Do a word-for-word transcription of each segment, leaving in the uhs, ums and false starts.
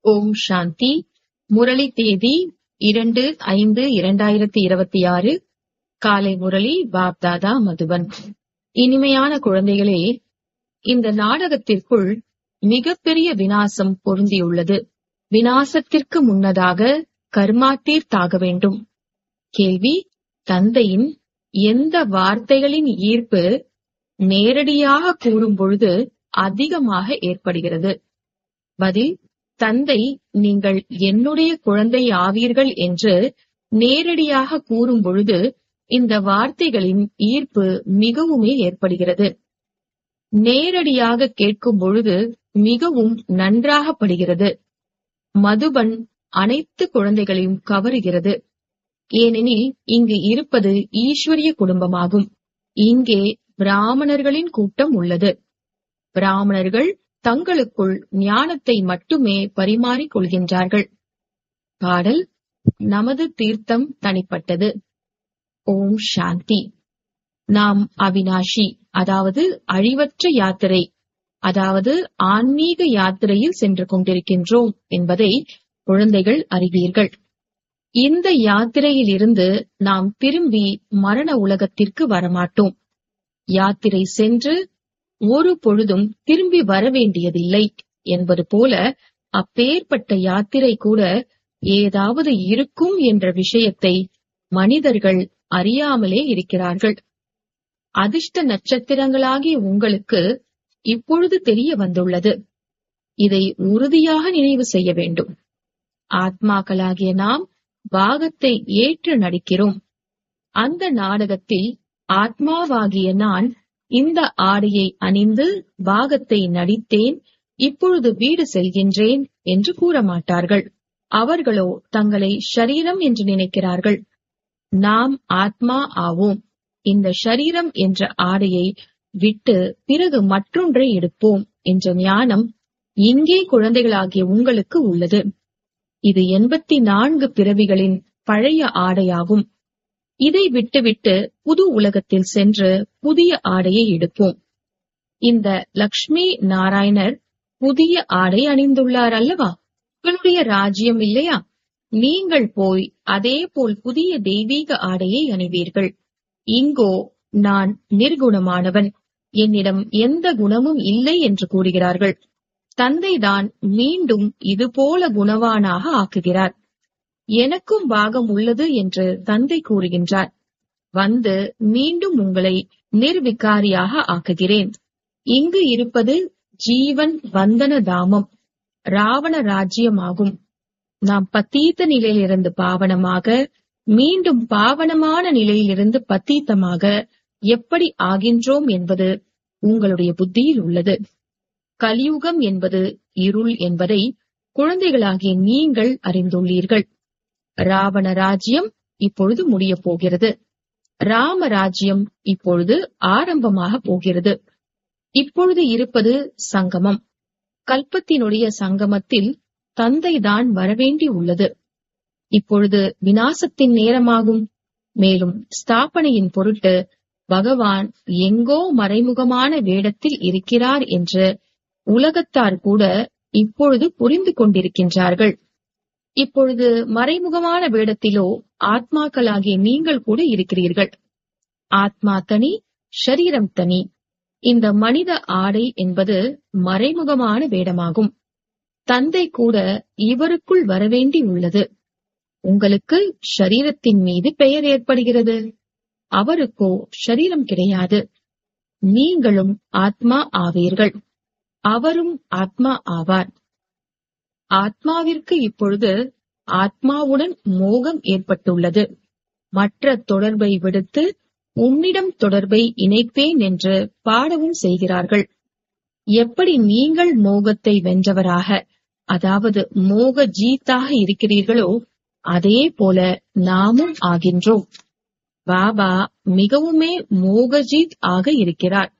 ஓம் சாந்தி. முரளி தேதி இரண்டு ஐந்து இரண்டாயிரத்தி இருபத்தி ஆறு. காலை முரளி பாப்தாதா மதுபன். இனிமையான குழந்தைகளே, இந்த நாடகத்திற்குள் மிகப்பெரிய வினாசம் பொருந்தியுள்ளது. வினாசத்திற்கு முன்னதாக கர்மாத்தீர்த்தாக வேண்டும். கேள்வி: தந்தையின் எந்த வார்த்தைகளின் ஈர்ப்பு நேரடியாக கூறும் பொழுது அதிகமாக ஏற்படுகிறது? பதில்: தந்தை நீங்கள் என்னுடைய குழந்தை ஆவீர்கள் என்று நேரடியாக கூறும் பொழுது இந்த வார்த்தைகளின் ஈர்ப்பு மிகவுமே ஏற்படுகிறது. நேரடியாக கேட்கும் பொழுது மிகவும் நன்றாகப்படுகிறது. மதுபன் அனைத்து குழந்தைகளையும் கவருகிறது. ஏனெனில் இங்கு இருப்பது ஈஸ்வரிய குடும்பமாகும். இங்கே பிராமணர்களின் கூட்டம் உள்ளது. பிராமணர்கள் தங்களுக்குள் ஞானத்தை மட்டுமே பரிமாறிக் கொள்கின்றார்கள். பாடல்: நமது தீர்த்தம் தனிப்பட்டது. ஓம் சாந்தி. நாம் அவினாஷி, அதாவது அழிவற்ற யாத்திரை, அதாவது ஆன்மீக யாத்திரையில் சென்று கொண்டிருக்கின்றோம் என்பதை குழந்தைகள் அறிவீர்கள். இந்த யாத்திரையில் இருந்து நாம் திரும்பி மரண உலகத்திற்கு வரமாட்டோம். யாத்திரை சென்று ஒரு பொழுதும் திரும்பி வரவேண்டியதில்லை என்பது போல அப்பேற்பட்ட யாத்திரை கூட ஏதாவது இருக்கும் என்ற விஷயத்தை மனிதர்கள் அறியாமலே இருக்கிறார்கள். அதிர்ஷ்ட நட்சத்திரங்களாகிய உங்களுக்கு இப்பொழுது தெரிய வந்துள்ளது. இதை உறுதியாக நினைவு செய்ய வேண்டும். ஆத்மாக்களாகிய நாம் பாகத்தை ஏற்று நடிக்கிறோம். அந்த நாடகத்தில் ஆத்மாவாகிய நான் இந்த ஆடையை அணிந்து பாகத்தை நடித்தேன், இப்பொழுது வீடு செல்கின்றேன் என்று கூற மாட்டார்கள். அவர்களோ தங்களை ஷரீரம் என்று நினைக்கிறார்கள். நாம் ஆத்மா ஆவோம். இந்த ஷரீரம் என்ற ஆடையை விட்டு பிறகு மற்றொன்றை எடுப்போம் என்ற ஞானம் இங்கே குழந்தைகளாகிய உங்களுக்கு உள்ளது. இது எண்பத்தி நான்கு பிறவிகளின் பழைய ஆடையாகும். இதை விட்டுவிட்டு புது உலகத்தில் சென்று புதிய ஆடையை எடுப்போம். இந்த லக்ஷ்மி நாராயணர் புதிய ஆடை அணிந்துள்ளார் அல்லவா? உங்களுடைய ராஜ்யம் இல்லையா? நீங்கள் போய் அதே போல் புதிய தெய்வீக ஆடையை அணிவீர்கள். இங்கோ நான் நிர்குணமானவன், என்னிடம் எந்த குணமும் இல்லை என்று கூறுகிறார்கள். தந்தைதான் மீண்டும் இதுபோல குணவானாக ஆக்குகிறார். எனக்கும் பாகம் உள்ளது என்று தந்தை கூறுகின்றார். வந்து மீண்டும் உங்களை நிர்விகாரியாக ஆக்குகிறேன். இங்கு இருப்பது ஜீவன் வந்தன தாமம், ராவண ராஜ்யமாகும். நாம் பத்தீத்த நிலையிலிருந்து பாவனமாக, மீண்டும் பாவனமான நிலையிலிருந்து பத்தீத்தமாக எப்படி ஆகின்றோம் என்பது உங்களுடைய புத்தியில் உள்ளது. கலியுகம் என்பது இருள் என்பதை குழந்தைகளாகிய நீங்கள் அறிந்துள்ளீர்கள். ராவண ராஜ்யம் இப்பொழுது முடிய போகிறது. ராம ராஜ்யம் இப்பொழுது ஆரம்பமாக போகிறது. இப்பொழுது இருப்பது சங்கமம். கல்பத்தினுடைய சங்கமத்தில் தந்தைதான் வரவேண்டி உள்ளது. இப்பொழுது வினாசத்தின் நேரமாகும். மேலும் ஸ்தாபனையின் பொருட்டு பகவான் எங்கோ மறைமுகமான வேடத்தில் இருக்கிறார் என்று உலகத்தார் கூட இப்பொழுது புரிந்து கொண்டிருக்கின்றார்கள். இப்பொழுது மறைமுகமான வேடத்திலோ ஆத்மாக்களாகிய நீங்கள் கூட இருக்கிறீர்கள். ஆத்மா தனி, ஷரீரம் தனி. இந்த மனித ஆடை என்பது மறைமுகமான வேடமாகும். தந்தை கூட இவருக்குள் வரவேண்டி உள்ளது. உங்களுக்கு ஷரீரத்தின் மீது பெயர் ஏற்படுகிறது. அவருக்கோ ஷரீரம் கிடையாது. நீங்களும் ஆத்மா ஆவீர்கள். அவரும் ஆத்மா ஆவார். ஆத்மாவிற்கு இப்பொழுது ஆத்மாவுடன் மோகம் ஏற்பட்டுள்ளது. மற்ற தொடர்பை விடுத்து உன்னிடம் தொடர்பை இணைப்பேன் என்று பாடவும் செய்கிறார்கள். எப்படி நீங்கள் மோகத்தை வென்றவராக, அதாவது மோக ஜீத்தாக இருக்கிறீர்களோ அதே போல நாமும் ஆகின்றோம். பாபா மிகவுமே மோகஜீத் ஆக இருக்கிறார்.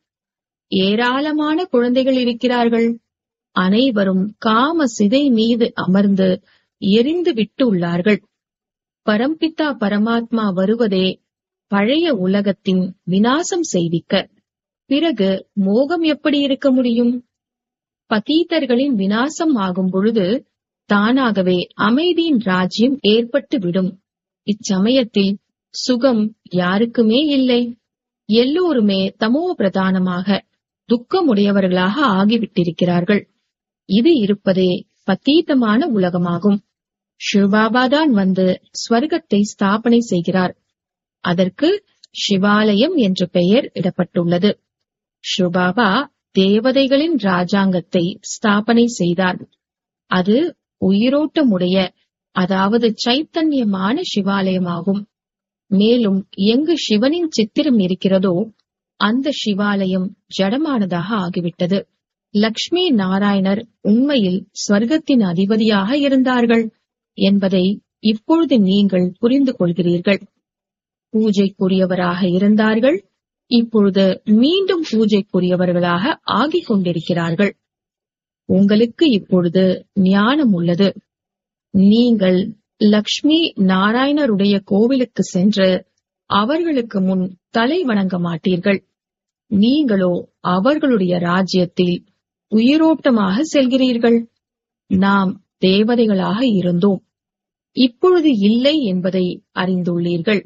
ஏராளமான குழந்தைகள் இருக்கிறார்கள். அனைவரும் காம சிதை மீது அமர்ந்து எரிந்து விட்டு உள்ளார்கள். பரம்பிதா பரமாத்மா வருவதே பழைய உலகத்தின் வினாசம் செய்விக்க. பிறகு மோகம் எப்படி இருக்க முடியும்? பதீதர்களின் வினாசம் ஆகும் பொழுது தானாகவே அமைதியின் ராஜ்யம் ஏற்பட்டுவிடும். இச்சமயத்தில் சுகம் யாருக்குமே இல்லை. எல்லோருமே தமோ பிரதானமாக துக்கமுடையவர்களாக ஆகிவிட்டிருக்கிறார்கள். இது இருப்பதே பத்தீதமான உலகமாகும். சிவபாபாதான் வந்து ஸ்வர்க்கத்தை ஸ்தாபனை செய்கிறார். அதற்கு சிவாலயம் என்ற பெயர் இடப்பட்டுள்ளது. சிவபாபா தேவதைகளின் ராஜாங்கத்தை ஸ்தாபனை செய்தார். அது உயிரோட்டமுடைய, அதாவது சைத்தன்யமான சிவாலயமாகும். மேலும் எங்கு சிவனின் சித்திரம் இருக்கிறதோ அந்த சிவாலயம் ஜடமானதாக ஆகிவிட்டது. லக்ஷ்மி நாராயணர் உண்மையில் ஸ்வர்க்கத்தின் அதிபதியாக இருந்தார்கள் என்பதை இப்பொழுது நீங்கள் புரிந்து கொள்கிறீர்கள். பூஜைக்குரியவராக இருந்தார்கள். இப்பொழுது மீண்டும் பூஜைக்குரியவர்களாக ஆகிக் கொண்டிருக்கிறார்கள். உங்களுக்கு இப்பொழுது ஞானம் உள்ளது. நீங்கள் லக்ஷ்மி நாராயணருடைய கோவிலுக்கு சென்று அவர்களுக்கு முன் தலை வணங்க மாட்டீர்கள். நீங்களோ அவர்களுடைய ராஜ்யத்தில் உயிரோட்டமாக செல்கிறீர்கள். நாம் தேவதைகளாக இருந்தோம், இப்பொழுது இல்லை என்பதை அறிந்துள்ளீர்கள்.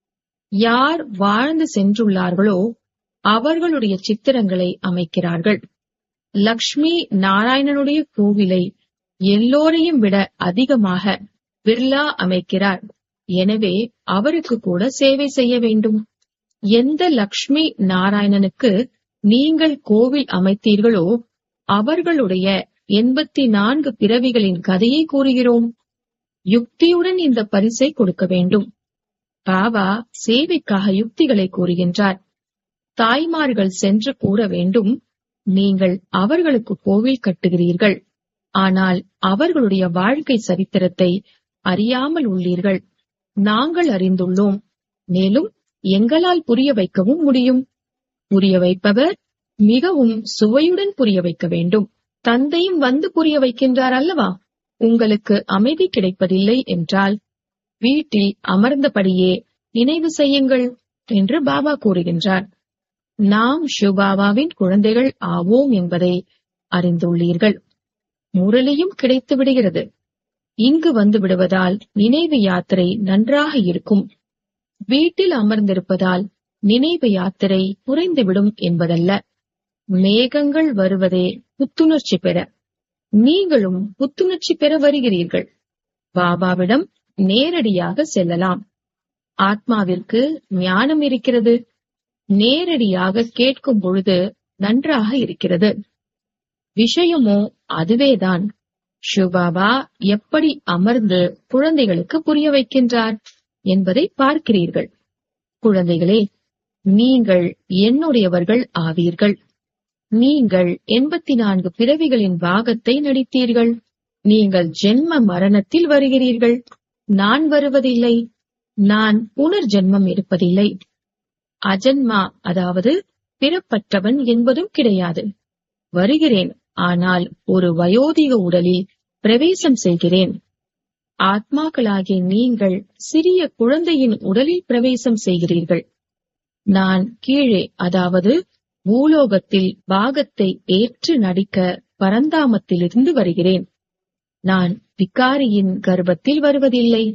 யார் வாழ்ந்து சென்றுள்ளார்களோ அவர்களுடைய சித்திரங்களை அமைக்கிறார்கள். லக்ஷ்மி நாராயணனுடைய கோவிலை எல்லோரையும் விட அதிகமாக பிர்லா அமைக்கிறார். எனவே அவருக்கு கூட சேவை செய்ய வேண்டும். எந்த லக்ஷ்மி நாராயணனுக்கு நீங்கள் கோவில் அமைத்தீர்களோ அவர்களுடைய எண்பத்தி நான்கு பிறவிகளின் கதையை கூறுகிறோம். யுக்தியுடன் இந்த பரிசை கொடுக்க வேண்டும். பாபா சேவைக்காக யுக்திகளை கூறுகின்றார். தாய்மார்கள் சென்று கூற வேண்டும், நீங்கள் அவர்களுக்கு கோவில் கட்டுகிறீர்கள், ஆனால் அவர்களுடைய வாழ்க்கை சரித்திரத்தை அறியாமல் உள்ளீர்கள். நாங்கள் அறிந்துள்ளோம், மேலும் எங்களால் புரிய வைக்கவும் முடியும். புரிய வைப்பவர் மிகவும் சுவையுடன் புரிய வைக்க வேண்டும். தந்தையும் வந்து புரிய வைக்கின்றார் அல்லவா? உங்களுக்கு அமைதி கிடைப்பதில்லை என்றால் வீட்டில் அமர்ந்தபடியே நினைவு செய்யுங்கள் என்று பாபா கூறுகின்றார். நாம் சிவபாபாவின் குழந்தைகள் ஆவோம் என்பதை அறிந்துள்ளீர்கள். முரளியும் கிடைத்து விடுகிறது. இங்கு வந்து விடுவதால் நினைவு யாத்திரை நன்றாக இருக்கும். வீட்டில் அமர்ந்திருப்பதால் நினைவு யாத்திரை குறைந்துவிடும் என்பதல்ல. மேகங்கள் வருவதே புத்துணர்ச்சி பெற. நீங்களும் புத்துணர்ச்சி பெற வருகிறீர்கள். பாபாவிடம் நேரடியாக செல்லலாம். ஆத்மாவிற்கு ஞானம் இருக்கிறது. நேரடியாக கேட்கும் பொழுது நன்றாக இருக்கிறது. விஷயமோ அதுவேதான். சிவபாபா எப்படி அமர்ந்து குழந்தைகளுக்கு புரிய வைக்கின்றார் என்பதை பார்க்கிறீர்கள். குழந்தைகளே, நீங்கள் என்னுடையவர்கள் ஆவீர்கள். நீங்கள் எண்பத்தி நான்கு பிறவிகளின் பாகத்தை நடித்தீர்கள். நீங்கள் ஜென்ம மரணத்தில் வருகிறீர்கள். நான் வருவதில்லை. நான் புனர்ஜென்மம் இருப்பதில்லை. அஜன்மா, அதாவது பிறப்பற்றவன் என்பதும் கிடையாது. வருகிறேன், ஆனால் ஒரு வயோதிக உடலில் பிரவேசம் செய்கிறேன். ஆத்மாக்களாகிய நீங்கள் சிறிய குழந்தையின் உடலில் பிரவேசம் செய்கிறீர்கள். நான் கீழே, அதாவது பூலோகத்தில் பாகத்தை ஏற்று நடிக்க பரந்தாமத்திலிருந்து வருகிறேன். நான் விகாரியின் கர்ப்பத்தில் வருவதில்லை.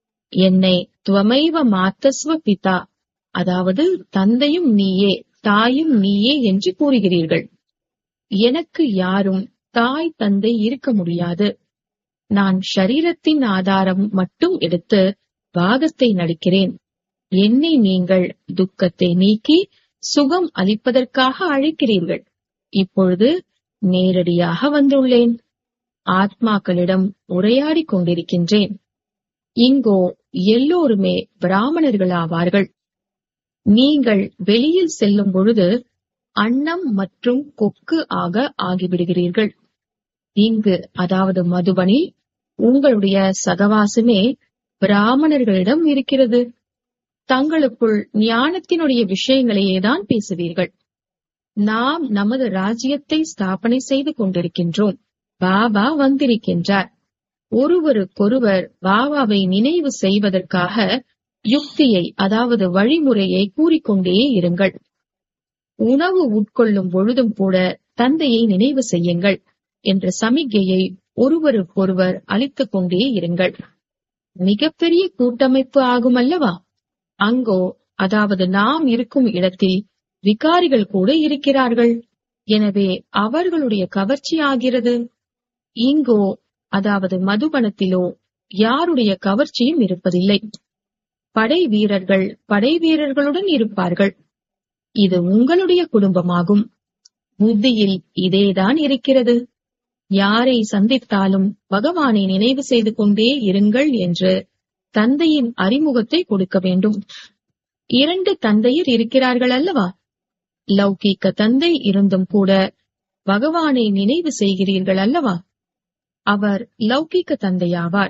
என்னை துவமைவ மாத்தஸ்வ பிதா, அதாவது தந்தையும் நீயே தாயும் நீயே என்று கூறுகிறீர்கள். எனக்கு யாரும் தாய் தந்தை இருக்க முடியாது. நான் ஷரீரத்தின் ஆதாரம் மட்டும் எடுத்து பாகத்தை நடிக்கிறேன். என்னை நீங்கள் துக்கத்தை நீக்கி சுகம் அளிப்பதற்காக அழைக்கிறீர்கள். இப்பொழுது நேரடியாக வந்துள்ளேன். ஆத்மாக்களிடம் உரையாடிக் கொண்டிருக்கின்றேன். இங்கோ எல்லோருமே பிராமணர்களாவார்கள். நீங்கள் வெளியில் செல்லும் பொழுது அன்னம் மற்றும் கொக்கு ஆக ஆகிவிடுகிறீர்கள். இங்கு, அதாவது மதுபனில், உங்களுடைய சகவாசமே பிராமணர்களிடம் இருக்கிறது. தங்களுக்குள் ஞானத்தினுடைய விஷயங்களையேதான் பேசுவீர்கள். நாம் நமது ராஜ்யத்தை ஸ்தாபனை செய்து கொண்டிருக்கின்றோம். பாபா வந்திருக்கின்றார். ஒருவருக்கொருவர் பாபாவை நினைவு செய்வதற்காக யுக்தியை, அதாவது வழிமுறையை கூறிக்கொண்டே இருங்கள். உணவு உட்கொள்ளும் பொழுதும் கூட தந்தையை நினைவு செய்யுங்கள் என்ற சமிக்கையை ஒருவருக்கொருவர் அளித்துக் கொண்டே இருங்கள். மிகப்பெரிய கூட்டமைப்பு ஆகும் அல்லவா? அங்கோ, அதாவது நாம் இருக்கும் இடத்தில் விகாரிகள் கூட இருக்கிறார்கள். எனவே அவர்களுடைய கவர்ச்சி ஆகிறது. இங்கோ, அதாவது மதுபனத்திலோ யாருடைய கவர்ச்சியும் இருப்பதில்லை. படை வீரர்கள் படை வீரர்களுடன் இருப்பார்கள். இது உங்களுடைய குடும்பமாகும். புத்தியில் இதேதான் இருக்கிறது. யாரை சந்தித்தாலும் பகவானை நினைவு செய்து கொண்டே இருங்கள் என்று தந்தையின் அறிமுகத்தை கொடுக்க வேண்டும். இரண்டு தந்தையர் இருக்கிறார்கள் அல்லவா? லௌகீக தந்தை இருந்தும் கூட பகவானை நினைவு செய்கிறீர்கள் அல்லவா? அவர் லௌகீக தந்தையாவார்.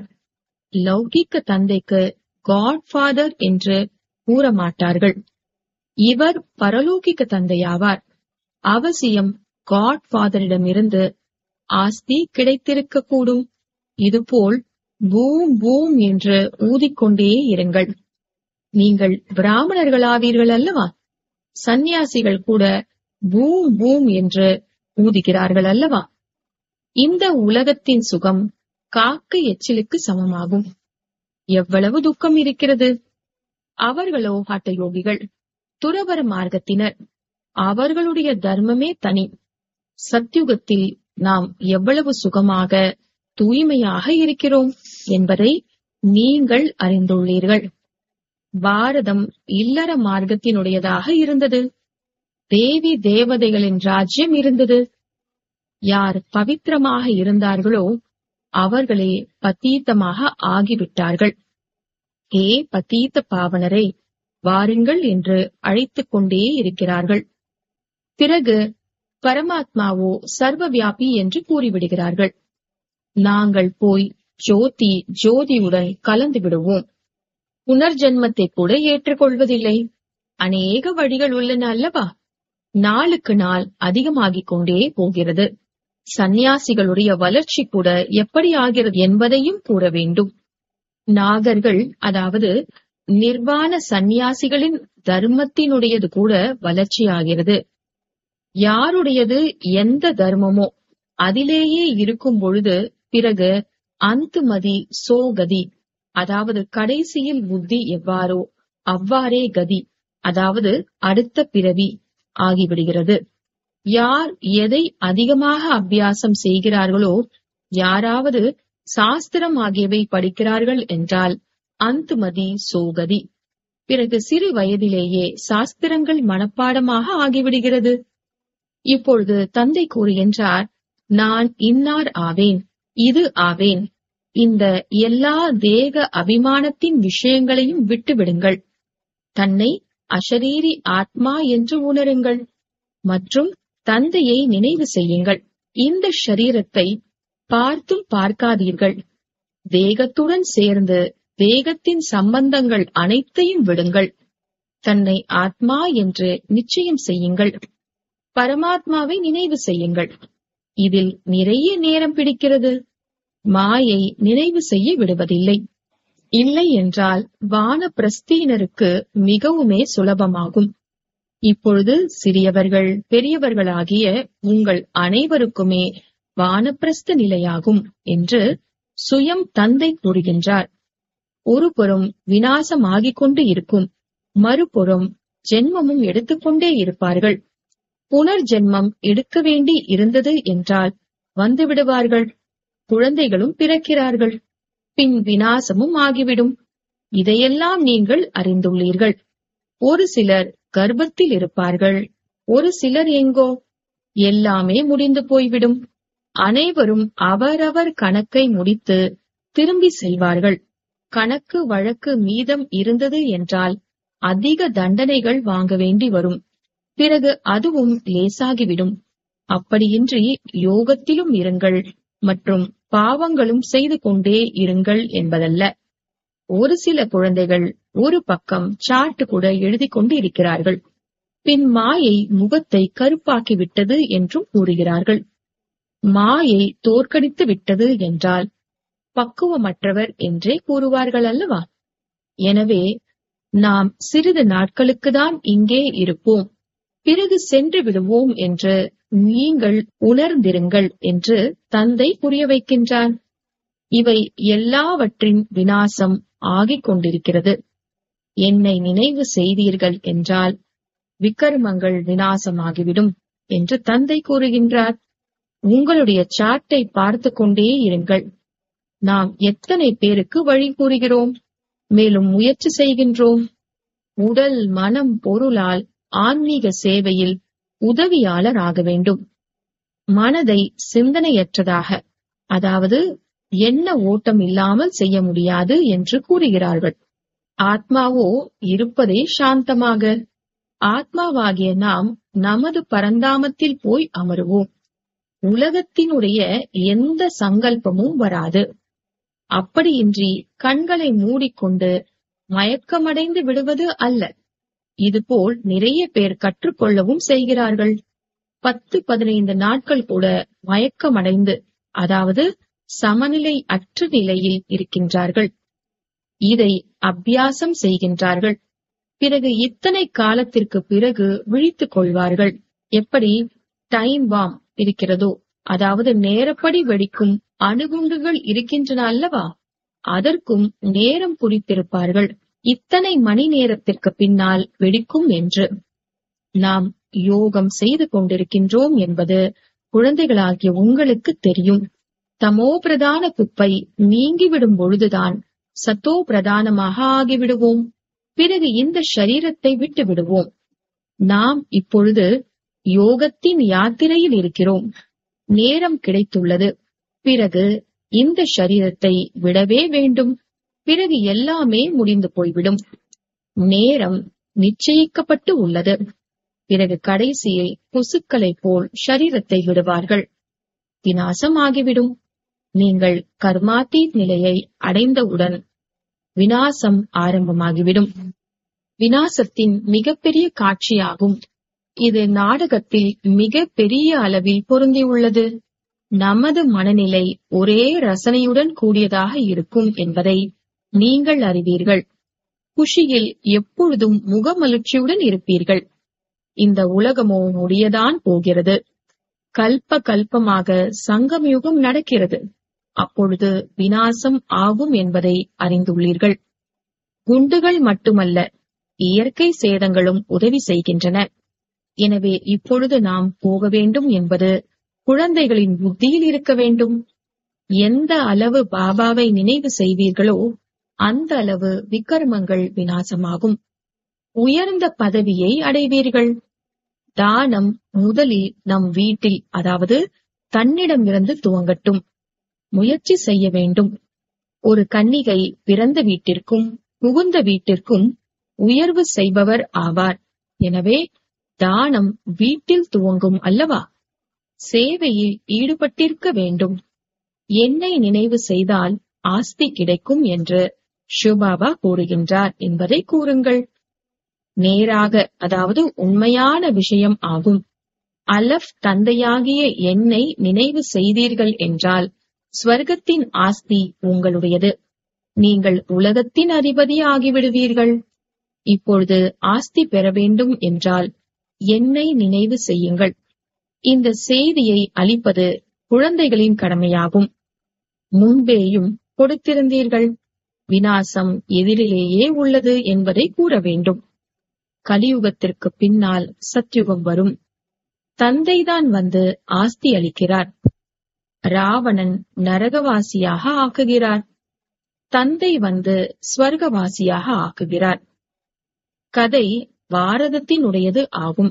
லௌகீக தந்தைக்கு காட் ஃபாதர் என்று கூற மாட்டார்கள். இவர் பரலோகிக்க தந்தையாவார். அவசியம் காட் ஃபாதரிடமிருந்து ஆஸ்தி கிடைத்திருக்க கூடும். இதுபோல் பூம் பூம் என்று ஊதிக்கொண்டே இருங்கள். நீங்கள் பிராமணர்களாவீர்கள் அல்லவா? சந்நியாசிகள் கூட பூம் பூம் என்று ஊதுகிறார்கள் அல்லவா? இந்த உலகத்தின் சுகம் காக்கை எச்சிலுக்கு சமமாகும். எவ்வளவு துக்கம் இருக்கிறது! அவர்களோ ஹட்டயோகிகள், துறவற மார்க்கத்தினர். அவர்களுடைய தர்மமே தனி. சத்யுகத்தில் நாம் எவ்வளவு சுகமாக தூய்மையாக இருக்கிறோம் என்பதை நீங்கள் அறிந்துள்ளீர்கள். பாரதம் இல்லற மார்க்கத்தினுடையதாக இருந்தது. தேவி தேவதைகளின் ராஜ்யம் இருந்தது. யார் பவித்திரமாக இருந்தார்களோ அவர்களே பத்தீத்தமாக ஆகிவிட்டார்கள். ஏ பத்தீத்த பாவனரை, வாருங்கள் என்று அழைத்துக் கொண்டே இருக்கிறார்கள். பிறகு பரமாத்மாவோ சர்வ வியாபி என்று கூறிவிடுகிறார்கள். நாங்கள் போய் ஜோதி ஜோதியுடன் கலந்து விடுவோம். புனர்ஜென்மத்தை கூட ஏற்றுக்கொள்வதில்லை. அநேக வழிகள் உள்ளன அல்லவா? நாளுக்கு நாள் அதிகமாகிக் கொண்டே போகிறது. சந்நியாசிகளுடைய வளர்ச்சி கூட எப்படி ஆகிறது என்பதையும் கூற வேண்டும். நாகர்கள், அதாவது நிர்வாண சந்நியாசிகளின் தர்மத்தினுடையது கூட வளர்ச்சியாகிறது. யாருடையது எந்த தர்மமோ அதிலேயே இருக்கும் பொழுது பிறகு அந்துமதி சோகதி, அதாவது கடைசியில் புத்தி எவ்வாறோ அவ்வாறே கதி, அதாவது அடுத்த பிறவி ஆகிவிடுகிறது. யார் எதை அதிகமாக அபியாசம் செய்கிறார்களோ, யாராவது சாஸ்திரம் ஆகியவை படிக்கிறார்கள் என்றால் அந்துமதி சோகதி. பிறகு சிறு வயதிலேயே சாஸ்திரங்கள் மனப்பாடமாக ஆகிவிடுகிறது. இப்பொழுது தந்தை கூறுகின்றார், நான் இன்னார் ஆவேன், இது ஆவேன். இந்த எல்லா தேக அபிமானத்தின் விஷயங்களையும் விட்டுவிடுங்கள். தன்னை அஷரீரி ஆத்மா என்று உணருங்கள் மற்றும் தந்தையை நினைவு செய்யுங்கள். இந்த ஷரீரத்தை பார்த்தும் பார்க்காதீர்கள். தேகத்துடன் சேர்ந்து தேகத்தின் சம்பந்தங்கள் அனைத்தையும் விடுங்கள். தன்னை ஆத்மா என்று நிச்சயம் செய்யுங்கள். பரமாத்மாவை நினைவு செய்யுங்கள். இதில் நிறைய நேரம் பிடிக்கிறது. மாயை நினைவு செய்ய விடுவதில்லை. இல்லை என்றால் வானப்பிரஸ்தியினருக்கு மிகவுமே சுலபமாகும். இப்பொழுது சிறியவர்கள் பெரியவர்களாகிய உங்கள் அனைவருக்குமே வானப்பிரஸ்த நிலையாகும் என்று சுயம் தந்தை கூறுகின்றார். ஒரு புறம் விநாசமாகிக் கொண்டு இருக்கும், மறுபுறம் ஜென்மமும் எடுத்துக்கொண்டே இருப்பார்கள். புனர்ஜென்மம் எடுக்க வேண்டி இருந்தது என்றால் வந்து விடுவார்கள். குழந்தைகளும் பிறக்கிறார்கள். பின் விநாசமும் ஆகிவிடும். இதையெல்லாம் நீங்கள் அறிந்துள்ளீர்கள். ஒரு சிலர் கர்ப்பத்தில் இருப்பார்கள், ஒரு சிலர் எங்கோ. எல்லாமே முடிந்து போய்விடும். அனைவரும் அவரவர் கணக்கை முடித்து திரும்பி செல்வார்கள். கணக்கு வழக்கு மீதம் இருந்தது என்றால் அதிக தண்டனைகள் வாங்க வேண்டி வரும். பிறகு அதுவும் லேசாகிவிடும். அப்படியின்றி யோகத்திலும் இருங்கள் மற்றும் பாவங்களும் செய்து கொண்டே இருங்கள் என்பதல்ல. ஒரு சில குழந்தைகள் ஒரு பக்கம் சார்ட் கூட எழுதி கொண்டு இருக்கிறார்கள். பின் மாயை முகத்தை கருப்பாக்கி விட்டது என்றும் கூறுகிறார்கள். மாயை தோற்கடித்து விட்டது என்றால் பக்குவமற்றவர் என்றே கூறுவார்கள் அல்லவா? எனவே நாம் சிறிது நாட்களுக்குதான் இங்கே இருப்போம். பிறகு சென்று விடுவோம் என்று நீங்கள் உணர்ந்திருங்கள் என்று தந்தை புரிய வைக்கின்றார். இவை எல்லாவற்றின் விநாசம் ஆகிக் கொண்டிருக்கிறது. என்னை நினைவு செய்தீர்கள் என்றால் விக்கர்மங்கள் விநாசமாகிவிடும் என்று தந்தை கூறுகின்றார். உங்களுடைய சாட்டை பார்த்து கொண்டே இருங்கள். நாம் எத்தனை பேருக்கு வழி கூறுகிறோம், மேலும் முயற்சி செய்கின்றோம். உடல், மனம், பொருளால் ஆன்மீக சேவையில் உதவியாளர் ஆக வேண்டும். மனதை சிந்தனையற்றதாக, அதாவது எண்ண ஓட்டம் இல்லாமல் செய்ய முடியாது என்று கூறுகிறார்கள். ஆத்மாவோ இருப்பதே சாந்தமாக. ஆத்மாவாகிய நாம் நமது பரந்தாமத்தில் போய் அமருவோம். உலகத்தினுடைய எந்த சங்கல்பமும் வராது. அப்படியின்றி கண்களை மூடிக்கொண்டு மயக்கமடைந்து விடுவது அல்ல. இதுபோல் நிறைய பேர் கற்றுக்கொள்ளவும் செய்கிறார்கள். பத்து பதினைந்து நாட்கள் கூட மயக்கமடைந்து, அதாவது சமநிலை அற்ற நிலையில் இருக்கின்றார்கள். இதை அபியாசம் செய்கின்றார்கள். பிறகு இத்தனை காலத்திற்கு பிறகு விழித்துக் கொள்வார்கள். எப்படி டைம் பாம் இருக்கிறதோ, அதாவது நேரப்படி வெடிக்கும் அணுகுண்டுகள் இருக்கின்றன அல்லவா, அதற்கும் நேரம் குறித்திருப்பார்கள். இத்தனை மணி நேரத்திற்கு பின்னால் வெடிக்கும் என்று. நாம் யோகம் செய்து கொண்டிருக்கின்றோம் என்பது குழந்தைகளாகிய உங்களுக்கு தெரியும். தமோ பிரதான குப்பை நீங்கிவிடும் பொழுதுதான் சத்தோ பிரதானமாக ஆகிவிடுவோம். பிறகு இந்த சரீரத்தை விட்டு விடுவோம். நாம் இப்பொழுது யோகத்தின் யாத்திரையில் இருக்கிறோம். நேரம் கிடைத்துள்ளது. பிறகு இந்த சரீரத்தை விடவே வேண்டும். பிறகு எல்லாமே முடிந்து போய்விடும். நேரம் நிச்சயிக்கப்பட்டு உள்ளது. பிறகு கடைசியில் கொசுக்களை போல் சரீரத்தை விடுவார்கள். விநாசம் ஆகிவிடும். நீங்கள் கர்மாத்தீத் நிலையை அடைந்தவுடன் விநாசம் ஆரம்பமாகிவிடும். விநாசத்தின் மிகப்பெரிய காட்சியாகும். இது நாடகத்தில் மிக பெரிய அளவில் பொருந்தியுள்ளது. நமது மனநிலை ஒரே ரசனையுடன் கூடியதாக இருக்கும் என்பதை நீங்கள் அறிவீர்கள். குஷியில் எப்பொழுதும் முகமலர்ச்சியுடன் இருப்பீர்கள். இந்த உலகமோ முடியதான் போகிறது. கல்ப கல்பமாக சங்கம் யுகம் நடக்கிறது. அப்பொழுது விநாசம் ஆகும் என்பதை அறிந்துள்ளீர்கள். குண்டுகள் மட்டுமல்ல, இயற்கை சேதங்களும் உதவி செய்கின்றன. எனவே இப்பொழுது நாம் போக வேண்டும் என்பது குழந்தைகளின் புத்தியில் இருக்க வேண்டும். எந்த அளவு பாபாவை நினைவு செய்வீர்களோ அந்த அளவு விக்கர்மங்கள் விநாசமாகும். உயர்ந்த பதவியை அடைவீர்கள். தானம் முதலில் நம் வீட்டில், அதாவது தன்னிடமிருந்து துவங்கட்டும். முயற்சி செய்ய வேண்டும். ஒரு கன்னிகை பிறந்த வீட்டிற்கும் புகுந்த வீட்டிற்கும் உயர்வு செய்பவர் ஆவார். எனவே தானம் வீட்டில் துவங்கும் அல்லவா? சேவையில் ஈடுபட்டிருக்க வேண்டும். என்னை நினைவு செய்தால் ஆஸ்தி கிடைக்கும் என்று சிவபாபா கூறுகின்றார் என்பதை கூறுங்கள். நேராக, அதாவது உண்மையான விஷயம் ஆகும். அலஃப் தந்தையாகிய என்னை நினைவு செய்தீர்கள் என்றால் ஸ்வர்க்கத்தின் ஆஸ்தி உங்களுடையது. நீங்கள் உலகத்தின் அதிபதி ஆகிவிடுவீர்கள். இப்பொழுது ஆஸ்தி பெற வேண்டும் என்றால் என்னை நினைவு செய்யுங்கள். இந்த செய்தியை அளிப்பது குழந்தைகளின் கடமையாகும். முன்பேயும் கொடுத்திருந்தீர்கள். விநாசம் எதிரிலேயே உள்ளது என்பதை கூற வேண்டும். கலியுகத்திற்கு பின்னால் சத்யுகம் வரும். தந்தைதான் வந்து ஆஸ்தி அளிக்கிறார். ராவணன் நரகவாசியாக ஆக்குகிறார். தந்தை வந்து ஸ்வர்கவாசியாக ஆக்குகிறார். கதை பாரதத்தினுடையது ஆகும்.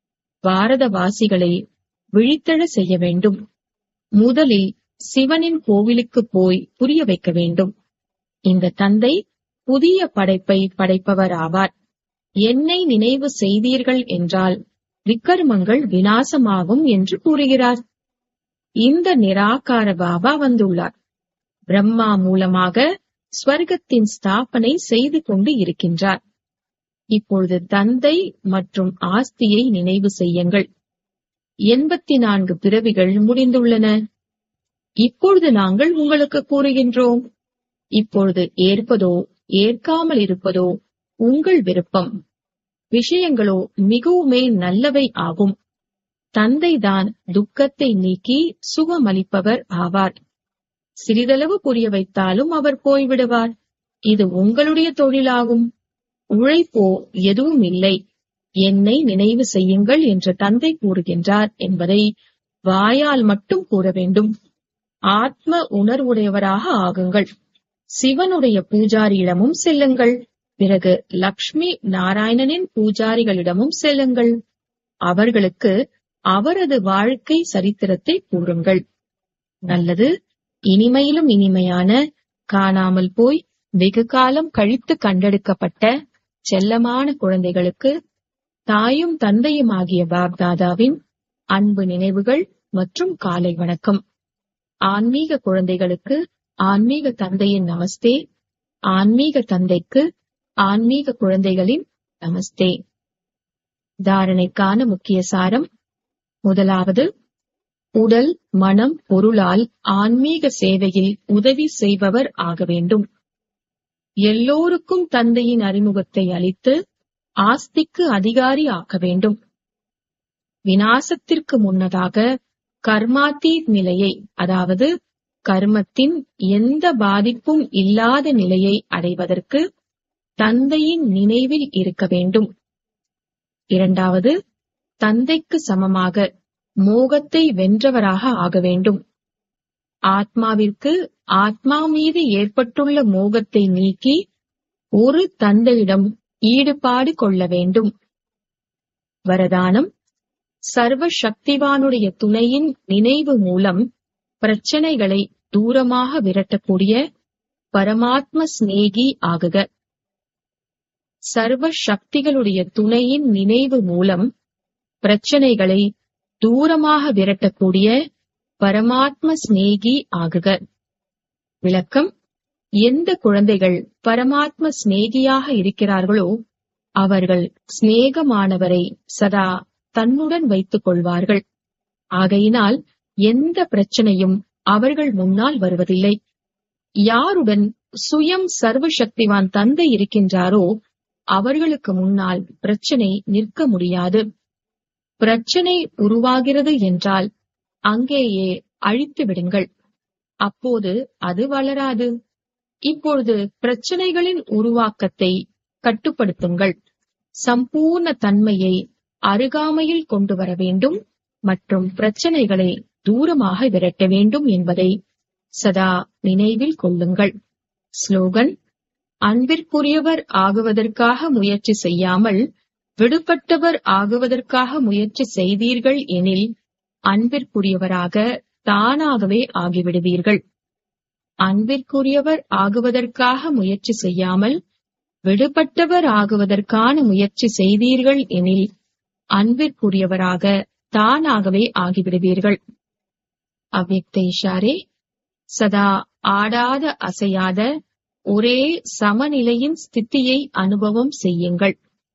பாரதவாசிகளை விழித்தெழ செய்ய வேண்டும். முதலில் சிவனின் கோவிலுக்கு போய் புரிய வைக்க வேண்டும். இந்த தந்தை புதிய படைப்பை படைப்பவர் ஆவார். என்னை நினைவு செய்தீர்கள் என்றால் விக்கர்மங்கள் விநாசமாகும் என்று கூறுகிறார். இந்த நிராகார பாபா வந்துள்ளார். பிரம்மா மூலமாக ஸ்வர்க்கத்தின் ஸ்தாபனை செய்து கொண்டு இருக்கின்றார். இப்பொழுது தந்தை மற்றும் ஆஸ்தியை நினைவு செய்யுங்கள். எண்பத்தி நான்கு பிறவிகள் முடிந்துள்ளன. இப்பொழுது நாங்கள் உங்களுக்கு கூறுகின்றோம். இப்பொழுது ஏற்பதோ ஏற்காமல் இருப்பதோ உங்கள் விருப்பம். விஷயங்களோ மிகவுமே நல்லவை ஆகும். தந்தைதான் துக்கத்தை நீக்கி சுகமளிப்பவர் ஆவார். சிறிதளவு புரிய வைத்தாலும் அவர் போய்விடுவார். இது உங்களுடைய தொழிலாகும். உழைப்போ எதுவும் இல்லை. என்னை நினைவு செய்யுங்கள் என்று தந்தை கூறுகின்றார் என்பதை வாயால் மட்டும் கூற வேண்டும். ஆத்ம உணர்வுடையவராக ஆகுங்கள். சிவனுடைய பூஜாரியிடமும் செல்லுங்கள். பிறகு லக்ஷ்மி நாராயணனின் பூஜாரிகளிடமும் செல்லுங்கள். அவர்களுக்கு அவரது வாழ்க்கை சரித்திரத்தை கூறுங்கள். நல்லது. இனிமையிலும் இனிமையான, காணாமல் போய் வெகு காலம் கழித்து கண்டெடுக்கப்பட்ட செல்லமான குழந்தைகளுக்கு தாயும் தந்தையும் ஆகிய பாப்தாதாவின் அன்பு நினைவுகள் மற்றும் காலை வணக்கம். ஆன்மீக குழந்தைகளுக்கு ஆன்மீக தந்தையின் நமஸ்தே. ஆன்மீக தந்தைக்கு ஆன்மீக குழந்தைகளின் நமஸ்தே. தாரணைக்கான முக்கிய சாரம். முதலாவது, உடல், மனம், பொருளால் ஆன்மீக சேவையில் உதவி செய்பவர் ஆக வேண்டும். எல்லோருக்கும் தந்தையின் அறிமுகத்தை அளித்து ஆஸ்திக்கு அதிகாரி ஆக்க வேண்டும். விநாசத்திற்கு முன்னதாக கர்மாத்தீத் நிலையை, அதாவது கர்மத்தின் எந்த பாதிப்பும் இல்லாத நிலையை அடைவதற்கு தந்தையின் நினைவில் இருக்க வேண்டும். இரண்டாவது, தந்தைக்கு சமமாக மோகத்தை வென்றவராக ஆக வேண்டும். ஆத்மாவிற்கு ஆத்மா மீது ஏற்பட்டுள்ள மோகத்தை நீக்கி ஒரு தந்தையிடம் ஈடுபாடு கொள்ள வேண்டும். வரதானம். சர்வ சக்திவானுடைய துணையின் நினைவு மூலம் பிரச்சனைகளை தூரமாக விரட்டக்கூடிய பரமாத்ம சிநேகி ஆகுக. சர்வ சக்திகளுடைய துணையின் நினைவு மூலம் பிரச்சனைகளை தூரமாக விரட்டக்கூடிய பரமாத்ம சிநேகி ஆகுக. விளக்கம். எந்த குழந்தைகள் பரமாத்ம சிநேகியாக இருக்கிறார்களோ அவர்கள் சிநேகமானவரை சதா தன்னுடன் வைத்துக் கொள்வார்கள். ஆகையினால் எந்த பிரச்சனையும் அவர்கள் முன்னால் வருவதில்லை. யாருடன் சுயம் சர்வசக்திவான் தந்தை இருக்கின்றாரோ அவர்களுக்கு முன்னால் பிரச்சனை நிற்க முடியாது. பிரச்சனை உருவாகிறது என்றால் அங்கேயே அழித்து விடுங்கள். அப்போது அது வளராது. இப்பொழுது பிரச்சனைகளின் உருவாக்கத்தை கட்டுப்படுத்துங்கள். சம்பூர்ண தன்மையை அருகாமையில் கொண்டு வர வேண்டும் மற்றும் பிரச்சனைகளை தூரமாக விரட்ட வேண்டும் என்பதை சதா நினைவில் கொள்ளுங்கள். ஸ்லோகன். அன்பிற்குரியவர் ஆகுவதற்காக முயற்சி செய்யாமல் விடுபட்டவர் ஆகுவதற்காக முயற்சி செய்தீர்கள் எனில் அன்பிற்குரியவராக தானாகவே ஆகிவிடுவீர்கள். அன்பிற்குரியவர் ஆகுவதற்காக முயற்சி செய்யாமல் விடுபட்டவர் ஆகுவதற்கான முயற்சி செய்தீர்கள் எனில் அன்பிற்குரியவராக தானாகவே ஆகிவிடுவீர்கள். அவ்யக்த இஷாரே. சதா ஆடாத அசையாத ஒரே சமநிலையின் ஸ்திதியை அனுபவம் செய்யுங்கள்.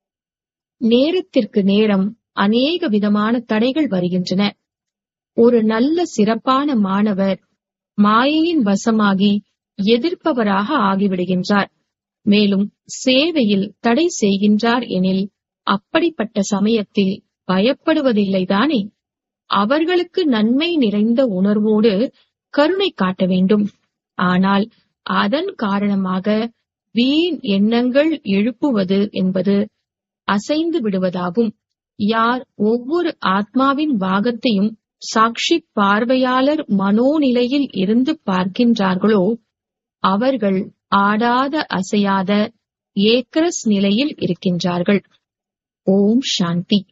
நேரத்திற்கு நேரம் அநேக விதமான தடைகள் வருகின்றன. ஒரு நல்ல சிறப்பான மாணவர் மாயையின் வசமாகி எதிர்ப்பவராக ஆகிவிடுகின்றார். மேலும் சேவையில் தடை செய்கின்றார் எனில் அப்படிப்பட்ட சமயத்தில் பயப்படுவதில்லைதானே? அவர்களுக்கு நன்மை நிறைந்த உணர்வோடு கருணை காட்ட வேண்டும். ஆனால் அதன் காரணமாக வீண் எண்ணங்கள் எழுப்புவது என்பது அசைந்து விடுவதாகும். யார் ஒவ்வொரு ஆத்மாவின் பாகத்தையும் சாட்சி பார்வையாளர் மனோநிலையில் இருந்து பார்க்கின்றார்களோ அவர்கள் ஆடாத அசையாத ஏக்கரஸ் நிலையில் இருக்கின்றார்கள். ஓம் சாந்தி.